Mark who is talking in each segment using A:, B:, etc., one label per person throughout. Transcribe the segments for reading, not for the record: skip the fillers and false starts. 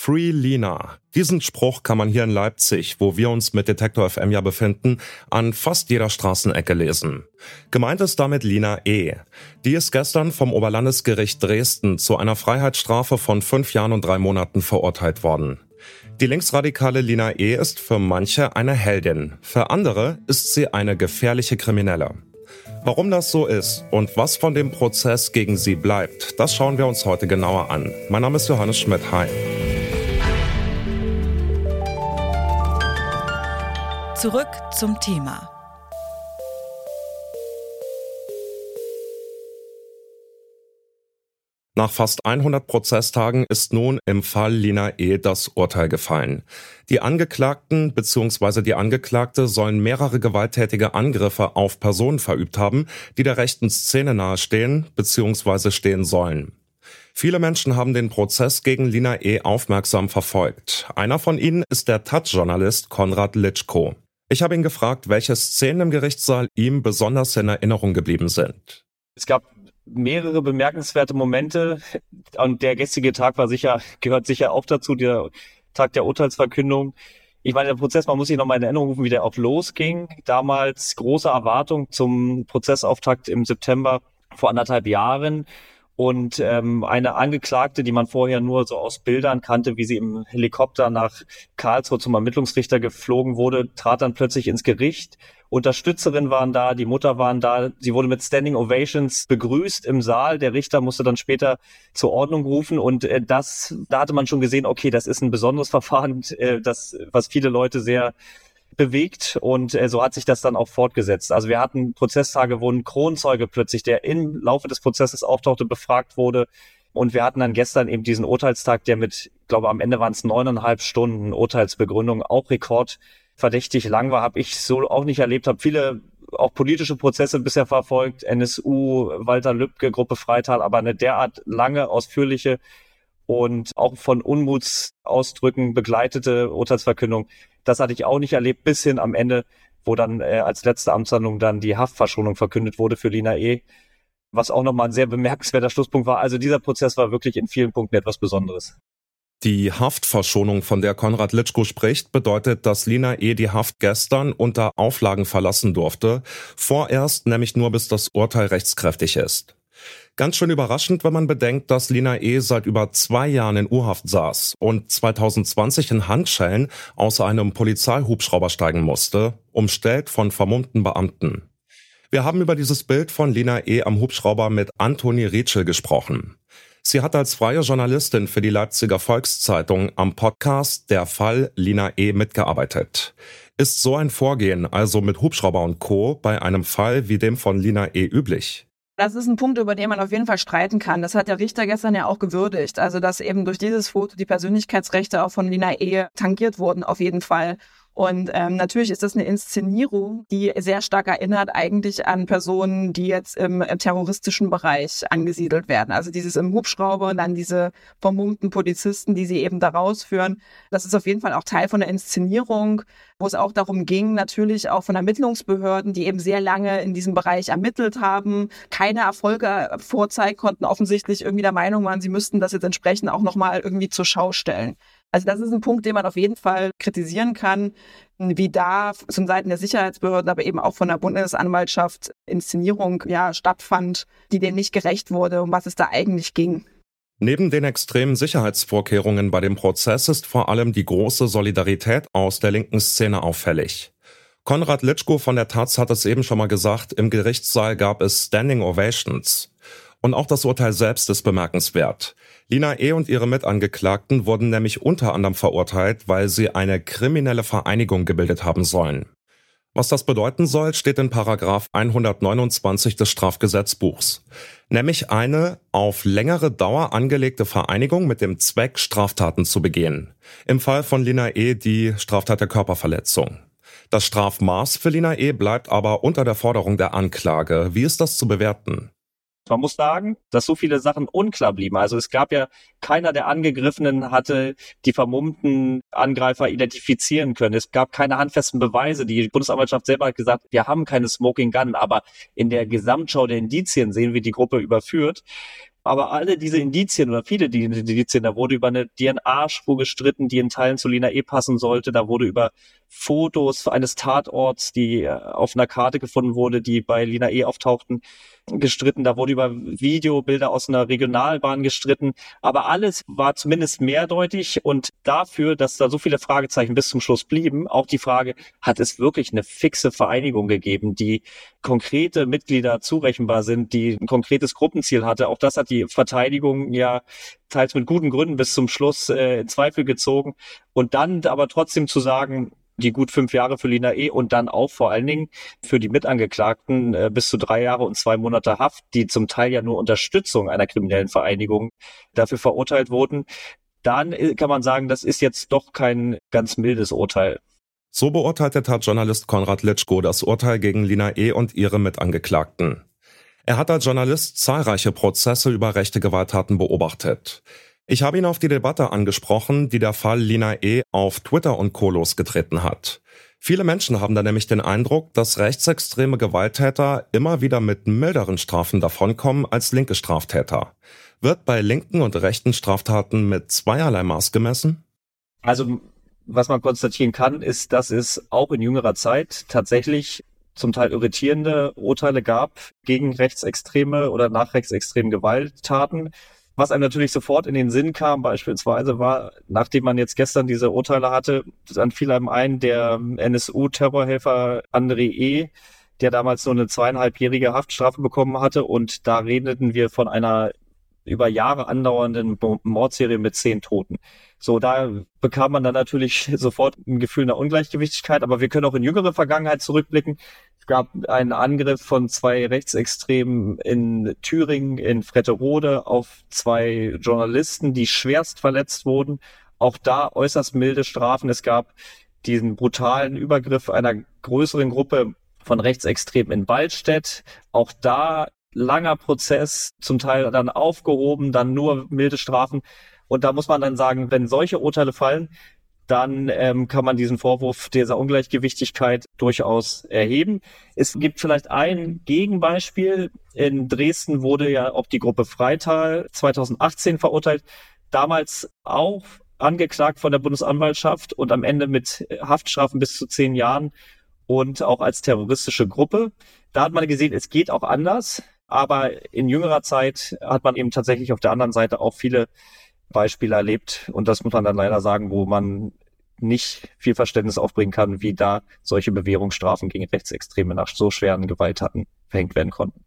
A: Free Lina. Diesen Spruch kann man hier in Leipzig, wo wir uns mit Detektor FM ja befinden, an fast jeder Straßenecke lesen. Gemeint ist damit Lina E. Die ist gestern vom Oberlandesgericht Dresden zu einer Freiheitsstrafe von 5 Jahren und 3 Monaten verurteilt worden. Die linksradikale Lina E. ist für manche eine Heldin, für andere ist sie eine gefährliche Kriminelle. Warum das so ist und was von dem Prozess gegen sie bleibt, das schauen wir uns heute genauer an. Mein Name ist Johannes Schmidt. Hi.
B: Zurück zum Thema.
A: Nach fast 100 Prozesstagen ist nun im Fall Lina E. das Urteil gefallen. Die Angeklagten bzw. die Angeklagte sollen mehrere gewalttätige Angriffe auf Personen verübt haben, die der rechten Szene nahestehen bzw. stehen sollen. Viele Menschen haben den Prozess gegen Lina E. aufmerksam verfolgt. Einer von ihnen ist der Taz-Journalist Konrad Litschko. Ich habe ihn gefragt, welche Szenen im Gerichtssaal ihm besonders in Erinnerung geblieben sind.
C: Es gab mehrere bemerkenswerte Momente und der gestrige Tag gehört sicher auch dazu, der Tag der Urteilsverkündung. Ich meine, der Prozess, man muss sich nochmal in Erinnerung rufen, wie der auch losging. Damals große Erwartung zum Prozessauftakt im September vor 1,5 Jahren. Und eine Angeklagte, die man vorher nur so aus Bildern kannte, wie sie im Helikopter nach Karlsruhe zum Ermittlungsrichter geflogen wurde, trat dann plötzlich ins Gericht. Unterstützerinnen waren da, die Mutter waren da. Sie wurde mit Standing Ovations begrüßt im Saal. Der Richter musste dann später zur Ordnung rufen. Und da hatte man schon gesehen, okay, das ist ein besonderes Verfahren, was viele Leute sehr bewegt, und so hat sich das dann auch fortgesetzt. Also wir hatten Prozesstage, wo ein Kronzeuge plötzlich, der im Laufe des Prozesses auftauchte, befragt wurde, und wir hatten dann gestern eben diesen Urteilstag, der mit, ich glaube am Ende waren es 9,5 Stunden Urteilsbegründung, auch rekordverdächtig lang war, habe ich so auch nicht erlebt, habe viele auch politische Prozesse bisher verfolgt, NSU, Walter Lübcke, Gruppe Freital, aber eine derart lange, ausführliche und auch von Unmutsausdrücken begleitete Urteilsverkündung, das hatte ich auch nicht erlebt, bis hin am Ende, wo dann als letzte Amtshandlung dann die Haftverschonung verkündet wurde für Lina E., was auch nochmal ein sehr bemerkenswerter Schlusspunkt war. Also dieser Prozess war wirklich in vielen Punkten etwas Besonderes.
A: Die Haftverschonung, von der Konrad Litschko spricht, bedeutet, dass Lina E. die Haft gestern unter Auflagen verlassen durfte, vorerst nämlich nur bis das Urteil rechtskräftig ist. Ganz schön überraschend, wenn man bedenkt, dass Lina E. seit über 2 Jahren in U-Haft saß und 2020 in Handschellen aus einem Polizeihubschrauber steigen musste, umstellt von vermummten Beamten. Wir haben über dieses Bild von Lina E. am Hubschrauber mit Antoni Rietschel gesprochen. Sie hat als freie Journalistin für die Leipziger Volkszeitung am Podcast Der Fall Lina E. mitgearbeitet. Ist so ein Vorgehen, also mit Hubschrauber und Co., bei einem Fall wie dem von Lina E. üblich?
D: Das ist ein Punkt, über den man auf jeden Fall streiten kann. Das hat der Richter gestern ja auch gewürdigt. Also, dass eben durch dieses Foto die Persönlichkeitsrechte auch von Lina E. tangiert wurden, auf jeden Fall. Und natürlich ist das eine Inszenierung, die sehr stark erinnert eigentlich an Personen, die jetzt im terroristischen Bereich angesiedelt werden. Also dieses im Hubschrauber und dann diese vermummten Polizisten, die sie eben da rausführen. Das ist auf jeden Fall auch Teil von der Inszenierung, wo es auch darum ging, natürlich auch von Ermittlungsbehörden, die eben sehr lange in diesem Bereich ermittelt haben, keine Erfolge vorzeigen konnten, offensichtlich irgendwie der Meinung waren, sie müssten das jetzt entsprechend auch nochmal irgendwie zur Schau stellen. Also das ist ein Punkt, den man auf jeden Fall kritisieren kann, wie da von Seiten der Sicherheitsbehörden, aber eben auch von der Bundesanwaltschaft Inszenierung stattfand, die dem nicht gerecht wurde, um was es da eigentlich ging.
A: Neben den extremen Sicherheitsvorkehrungen bei dem Prozess ist vor allem die große Solidarität aus der linken Szene auffällig. Konrad Litschko von der Taz hat es eben schon mal gesagt, im Gerichtssaal gab es Standing Ovations. Und auch das Urteil selbst ist bemerkenswert. Lina E. und ihre Mitangeklagten wurden nämlich unter anderem verurteilt, weil sie eine kriminelle Vereinigung gebildet haben sollen. Was das bedeuten soll, steht in Paragraph 129 des Strafgesetzbuchs. Nämlich eine auf längere Dauer angelegte Vereinigung mit dem Zweck, Straftaten zu begehen. Im Fall von Lina E. die Straftat der Körperverletzung. Das Strafmaß für Lina E. bleibt aber unter der Forderung der Anklage. Wie ist das zu bewerten?
C: Man muss sagen, dass so viele Sachen unklar blieben. Also es gab ja, keiner der Angegriffenen hatte die vermummten Angreifer identifizieren können. Es gab keine handfesten Beweise. Die Bundesanwaltschaft selber hat gesagt, wir haben keine Smoking Gun, aber in der Gesamtschau der Indizien sehen wir die Gruppe überführt. Aber alle diese Indizien oder viele diese Indizien, da wurde über eine DNA-Spur gestritten, die in Teilen zu Lina E. passen sollte. Da wurde über Fotos eines Tatorts, die auf einer Karte gefunden wurde, die bei Lina E. auftauchten, gestritten. Da wurde über Videobilder aus einer Regionalbahn gestritten. Aber alles war zumindest mehrdeutig und dafür, dass da so viele Fragezeichen bis zum Schluss blieben, auch die Frage, hat es wirklich eine fixe Vereinigung gegeben, die konkrete Mitglieder zurechenbar sind, die ein konkretes Gruppenziel hatte. Auch das hat die Verteidigung ja teils mit guten Gründen bis zum Schluss in Zweifel gezogen. Und dann aber trotzdem zu sagen, die gut 5 Jahre für Lina E. und dann auch vor allen Dingen für die Mitangeklagten bis zu 3 Jahre und 2 Monate Haft, die zum Teil ja nur Unterstützung einer kriminellen Vereinigung dafür verurteilt wurden, dann kann man sagen, das ist jetzt doch kein ganz mildes Urteil.
A: So beurteilte Tat-Journalist Konrad Litschko das Urteil gegen Lina E. und ihre Mitangeklagten. Er hat als Journalist zahlreiche Prozesse über rechte Gewalttaten beobachtet. Ich habe ihn auf die Debatte angesprochen, die der Fall Lina E. auf Twitter und Co. losgetreten hat. Viele Menschen haben da nämlich den Eindruck, dass rechtsextreme Gewalttäter immer wieder mit milderen Strafen davonkommen als linke Straftäter. Wird bei linken und rechten Straftaten mit zweierlei Maß gemessen?
C: Also, was man konstatieren kann, ist, dass es auch in jüngerer Zeit tatsächlich zum Teil irritierende Urteile gab gegen rechtsextreme oder nach rechtsextremen Gewalttaten. Was einem natürlich sofort in den Sinn kam, beispielsweise war, nachdem man jetzt gestern diese Urteile hatte, dann fiel einem ein, der NSU-Terrorhelfer André E., der damals nur eine 2,5-jährige Haftstrafe bekommen hatte. Und da redeten wir von einer über Jahre andauernden Mordserie mit 10 Toten. So, da bekam man dann natürlich sofort ein Gefühl einer Ungleichgewichtigkeit, aber wir können auch in jüngere Vergangenheit zurückblicken. Es gab einen Angriff von 2 Rechtsextremen in Thüringen, in Fretterode, auf 2 Journalisten, die schwerst verletzt wurden. Auch da äußerst milde Strafen. Es gab diesen brutalen Übergriff einer größeren Gruppe von Rechtsextremen in Waldstädt. Auch da langer Prozess, zum Teil dann aufgehoben, dann nur milde Strafen. Und da muss man dann sagen, wenn solche Urteile fallen, dann kann man diesen Vorwurf dieser Ungleichgewichtigkeit durchaus erheben. Es gibt vielleicht ein Gegenbeispiel. In Dresden wurde ja auch die Gruppe Freital 2018 verurteilt. Damals auch angeklagt von der Bundesanwaltschaft und am Ende mit Haftstrafen bis zu 10 Jahren und auch als terroristische Gruppe. Da hat man gesehen, es geht auch anders. Aber in jüngerer Zeit hat man eben tatsächlich auf der anderen Seite auch viele Beispiele erlebt. Und das muss man dann leider sagen, wo man nicht viel Verständnis aufbringen kann, wie da solche Bewährungsstrafen gegen Rechtsextreme nach so schweren Gewalttaten verhängt werden konnten.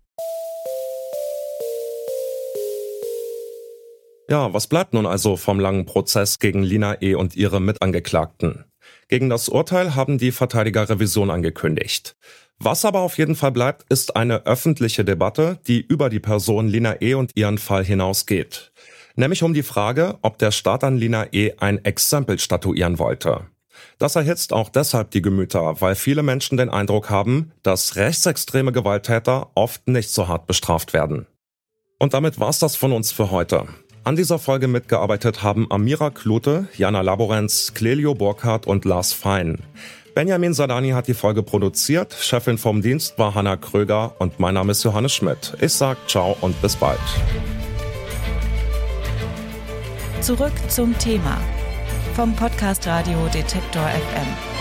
A: Ja, was bleibt nun also vom langen Prozess gegen Lina E. und ihre Mitangeklagten? Gegen das Urteil haben die Verteidiger Revision angekündigt. Was aber auf jeden Fall bleibt, ist eine öffentliche Debatte, die über die Person Lina E. und ihren Fall hinausgeht. Nämlich um die Frage, ob der Staat an Lina E. ein Exempel statuieren wollte. Das erhitzt auch deshalb die Gemüter, weil viele Menschen den Eindruck haben, dass rechtsextreme Gewalttäter oft nicht so hart bestraft werden. Und damit war's das von uns für heute. An dieser Folge mitgearbeitet haben Amira Klute, Jana Laborenz, Clelio Burkhardt und Lars Fein. Benjamin Sadani hat die Folge produziert, Chefin vom Dienst war Hanna Kröger und mein Name ist Johannes Schmidt. Ich sag ciao und bis bald.
B: Zurück zum Thema vom Podcast Radio Detektor FM.